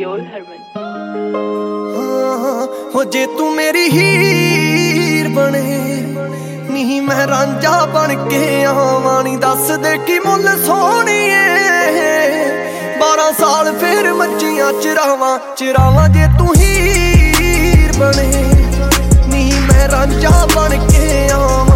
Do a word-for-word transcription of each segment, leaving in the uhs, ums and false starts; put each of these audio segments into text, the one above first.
Creole Herman। हो जे तू मेरी हीर बने नी मैं रांझा बन के आवां नी दस दे की मुल सोहणीए बारह साल फिर मच्छियां चरावां चरावां जे तू हीर बने नी मैं रांझा बन के आवां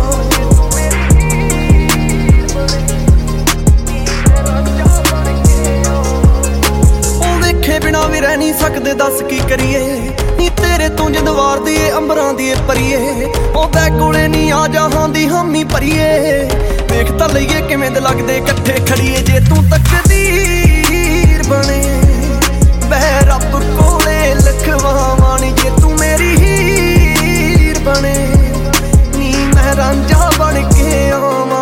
बिना भी रह नहीं सकते दस की करिए नी तेरे तू जिंद वार दिए अंबरां दिए परिए ओ बै कोले नी आ जहां दी हामी भरीए देख तां लईए किवें दे लगदे इकट्ठे खड़ीए जे तू तकदीर बने बै रब कोले लिखवावां नी जे तू मेरी हीर बने नी मैं रांझा बन के आवां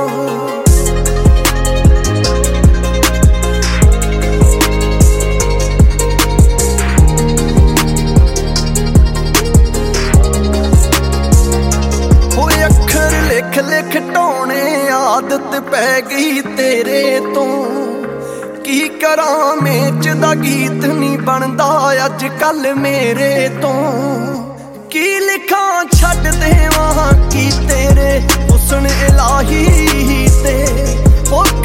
लिख लिख ढोने आदत पै गई तेरे तो की करां मेच दा गीत नहीं बनदा अज कल मेरे तो की लिखां छड्ड देवां की तेरे हुस्न इलाही ते